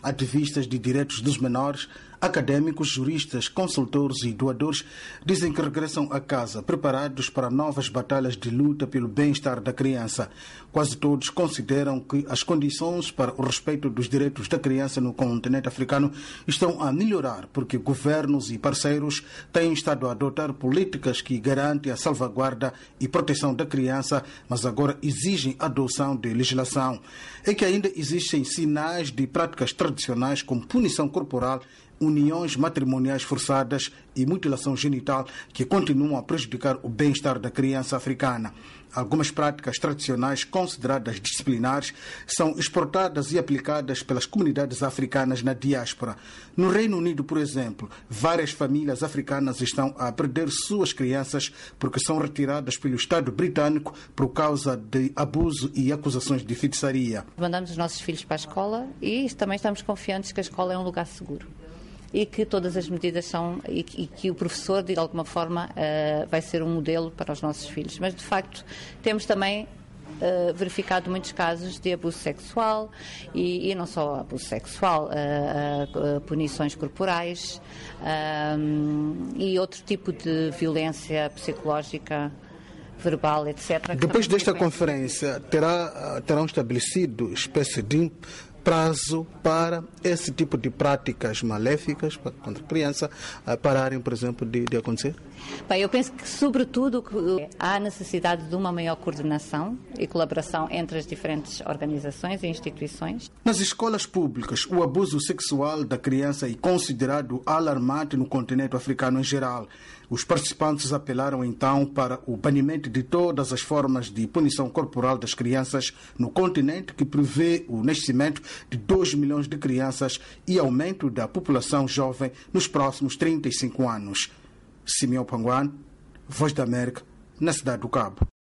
ativistas de direitos dos menores, académicos, juristas, consultores e doadores dizem que regressam a casa preparados para novas batalhas de luta pelo bem-estar da criança. Quase todos consideram que as condições para o respeito dos direitos da criança no continente africano estão a melhorar porque governos e parceiros têm estado a adotar políticas que garantem a salvaguarda e proteção da criança, mas agora exigem a adoção de legislação. É que ainda existem sinais de práticas tradicionais como punição corporal, uniões matrimoniais forçadas e mutilação genital que continuam a prejudicar o bem-estar da criança africana. Algumas práticas tradicionais consideradas disciplinares são exportadas e aplicadas pelas comunidades africanas na diáspora. No Reino Unido, por exemplo, várias famílias africanas estão a perder suas crianças porque são retiradas pelo Estado britânico por causa de abuso e acusações de feitiçaria. Mandamos os nossos filhos para a escola e também estamos confiantes que a escola é um lugar seguro e que todas as medidas são e que o professor, de alguma forma, vai ser um modelo para os nossos filhos. Mas, de facto, temos também verificado muitos casos de abuso sexual e não só abuso sexual, punições corporais e outro tipo de violência psicológica, verbal, etc. Depois desta conferência, terão estabelecido espécie de prazo para esse tipo de práticas maléficas contra a criança pararem, por exemplo, de acontecer? Bem, eu penso que, sobretudo, há necessidade de uma maior coordenação e colaboração entre as diferentes organizações e instituições. Nas escolas públicas, o abuso sexual da criança é considerado alarmante no continente africano em geral. Os participantes apelaram então para o banimento de todas as formas de punição corporal das crianças no continente, que prevê o nascimento de 2 milhões de crianças e aumento da população jovem nos próximos 35 anos. Simeão Panguan, Voz da América, na Cidade do Cabo.